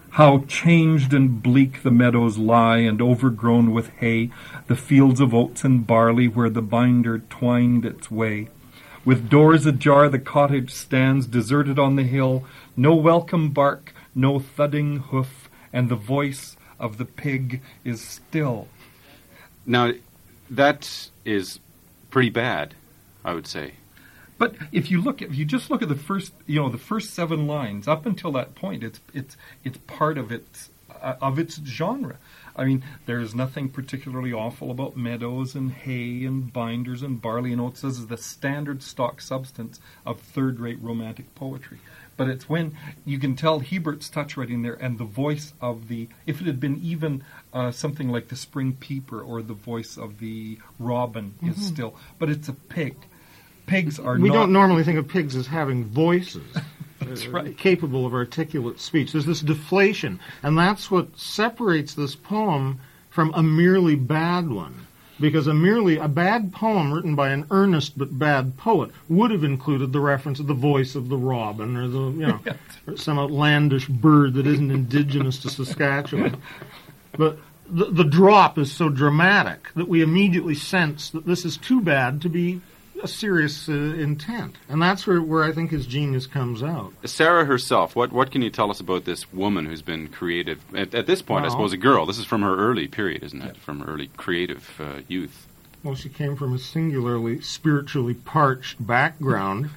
How changed and bleak the meadows lie, and overgrown with hay, the fields of oats and barley where the binder twined its way. With doors ajar the cottage stands, deserted on the hill, no welcome bark, no thudding hoof, and the voice of the pig is still. Now, that is pretty bad, I would say. But if you just look at the first 7 lines up until that point, it's part of its genre. I mean, there is nothing particularly awful about meadows and hay and binders and barley and oats. This is the standard stock substance of third-rate romantic poetry. But it's when you can tell Hebert's touch right in there, and the voice of if it had been even something like the spring peeper or the voice of the robin is still, but it's a pig. Pigs are We don't normally think of pigs as having voices. That's right. Capable of articulate speech. There's this deflation, and that's what separates this poem from a merely bad one. Because a bad poem written by an earnest but bad poet would have included the reference of the voice of the robin or or some outlandish bird that isn't indigenous to Saskatchewan. But the drop is so dramatic that we immediately sense that this is too bad to be a serious intent. And that's where I think his genius comes out. Sarah herself, what can you tell us about this woman who's been creative? At this point, I suppose a girl. This is from her early period, isn't it? From her early creative youth. Well, she came from a singularly spiritually parched background.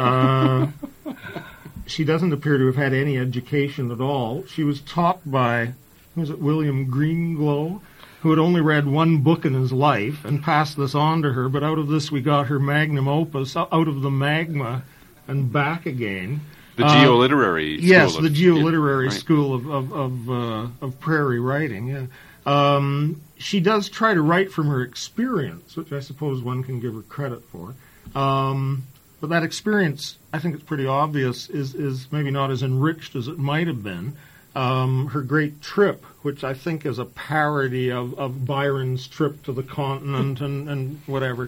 She doesn't appear to have had any education at all. She was taught by, William Greenglow, who had only read one book in his life and passed this on to her, but out of this we got her magnum opus, Out of the Magma and Back Again. The geoliterary school. Yes, the geoliterary school of prairie writing, yeah. She does try to write from her experience, which I suppose one can give her credit for. But that experience, I think it's pretty obvious, is maybe not as enriched as it might have been. Her great trip, which I think is a parody of Byron's trip to the continent and whatever.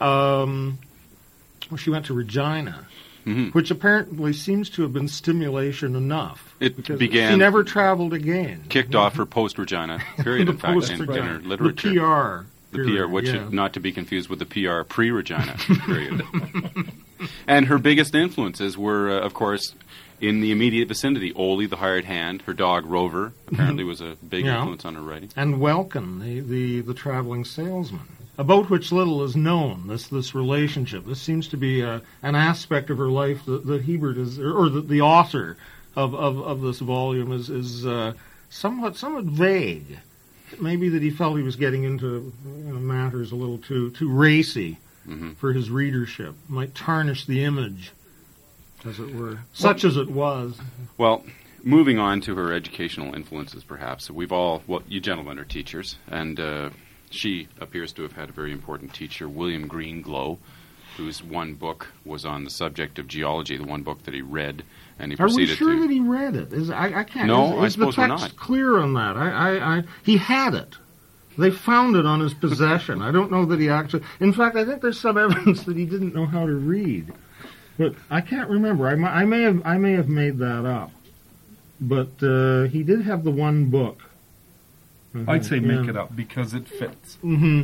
She went to Regina, which apparently seems to have been stimulation enough. It began. She never traveled again. Kicked off her post-Regina period, in fact, in her literature. The PR. The PR, which not to be confused with the PR pre-Regina period. And her biggest influences were, of course, in the immediate vicinity. Ole, the hired hand, her dog Rover, apparently was a big influence on her writing. And Welkin, the traveling salesman, about which little is known, this relationship. This seems to be an aspect of her life that Hebert is, or that the author of this volume is somewhat vague. Maybe that he felt he was getting into matters a little too racy for his readership. Might tarnish the image, as it were, such as it was. Well, moving on to her educational influences, perhaps. You gentlemen are teachers, and she appears to have had a very important teacher, William Greenglow, whose one book was on the subject of geology, the one book that he read, and he proceeded to... Are we sure that he read it? I can't... No, I suppose we're not. Is the text clear on that? He had it. They found it on his possession. I don't know that he actually... In fact, I think there's some evidence that he didn't know how to read. But I can't remember. I may have made that up. But he did have the one book. I'd say make it up because it fits.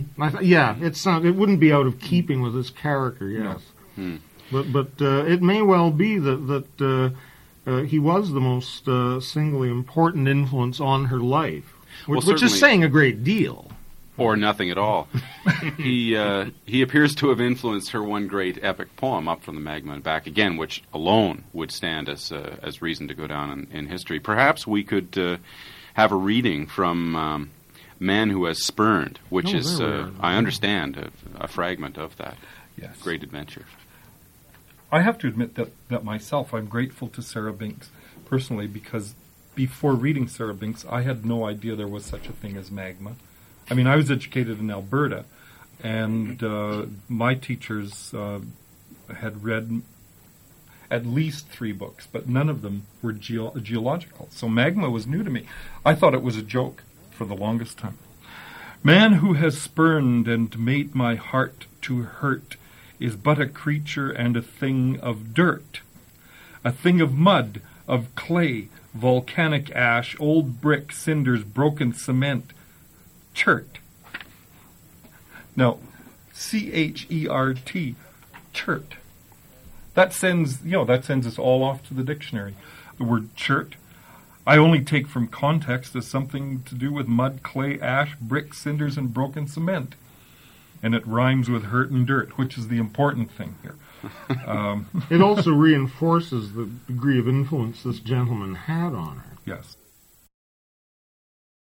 It wouldn't be out of keeping with his character. Yes, but it may well be that he was the most singly important influence on her life, which is saying a great deal. Or nothing at all. He appears to have influenced her one great epic poem, Up from the Magma and Back Again, which alone would stand as reason to go down in history. Perhaps we could have a reading from Man Who Has Spurned, which is, I understand, a fragment of that great adventure. I have to admit that myself, I'm grateful to Sarah Binks personally, because before reading Sarah Binks, I had no idea there was such a thing as magma. I mean, I was educated in Alberta, and my teachers had read at least 3 books, but none of them were geological. So magma was new to me. I thought it was a joke for the longest time. Man who has spurned and made my heart to hurt is but a creature and a thing of dirt, a thing of mud, of clay, volcanic ash, old brick, cinders, broken cement, chert. No, C-H-E-R-T, chert. That sends us all off to the dictionary. The word chert, I only take from context as something to do with mud, clay, ash, brick, cinders, and broken cement. And it rhymes with hurt and dirt, which is the important thing here. It also reinforces the degree of influence this gentleman had on her. Yes.